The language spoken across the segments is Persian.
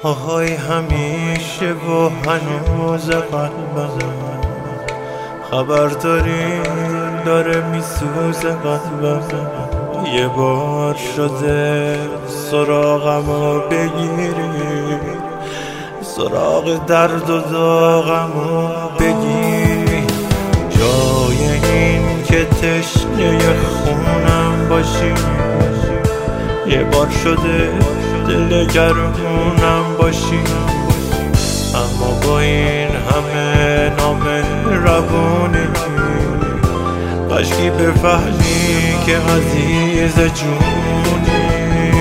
آهای همیشه و هنوز قلبم خبر داره میسوزه قلبم. یه بار شده سراغمو بگیری، سراغ درد و داغمو بگیری، جای این که تشنه خونم باشی. یه بار شده دلگرمونم باشی، اما با این همه نامهربونی کاشکی بفهمی که عزیز جونی.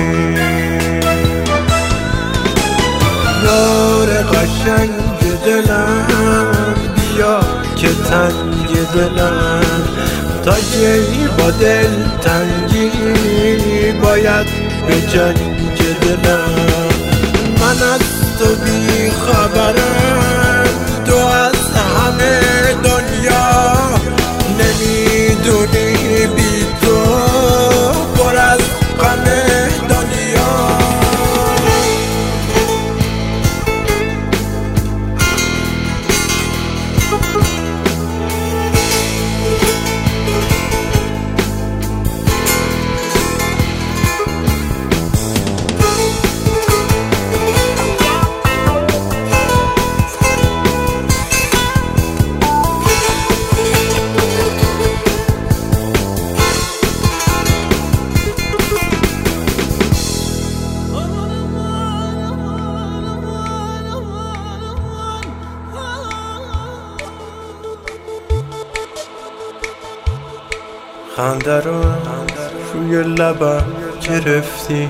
یار قشنگ دلم بیا که تنگ دلم، تا کی با دل تنگی باید به جنگ دلم. من از تو بی خبرم، تو از همه دنیا نمیدونی بی تو پر از غم دنیا. خنده رو روی لبم گرفتی،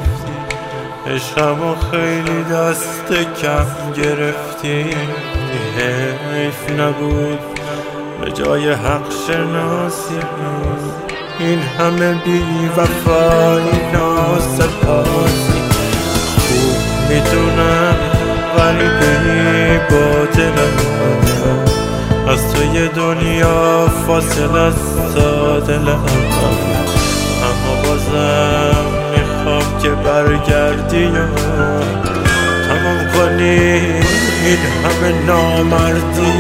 عشقمو خیلی دست کم گرفتی. حیف نبود به جای حق شناسی این همه بی وفایی ناسپاسی. خوب میدونم ولی بی با دلم از توی دنیا فاصله است تا دلم، اما بازم میخوام که برگردی و تمام کنی این همه نامردی.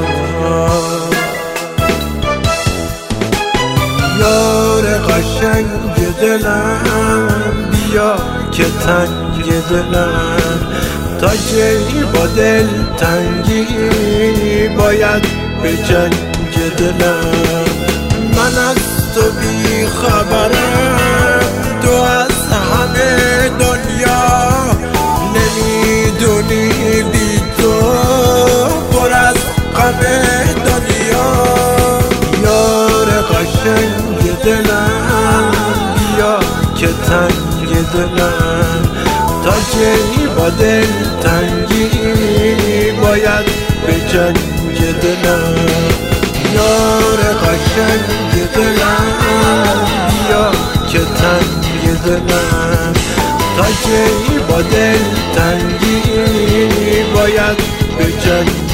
یار قشنگ دلم بیا که تنگ دلم، تا کی با دل تنگی باید به جنگ دلم. من از تو بی خبرم، تو از همه دنیا نمیدونی بی تو پر از غم دنیا. یار قشنگ دلم بیا که تنگ دلم، تا کی با دل تنگی باید به جنگ دلم. یار قشنگ دلم بیا که تنگ دلم، تا کی با دل تنگی باید به جنگ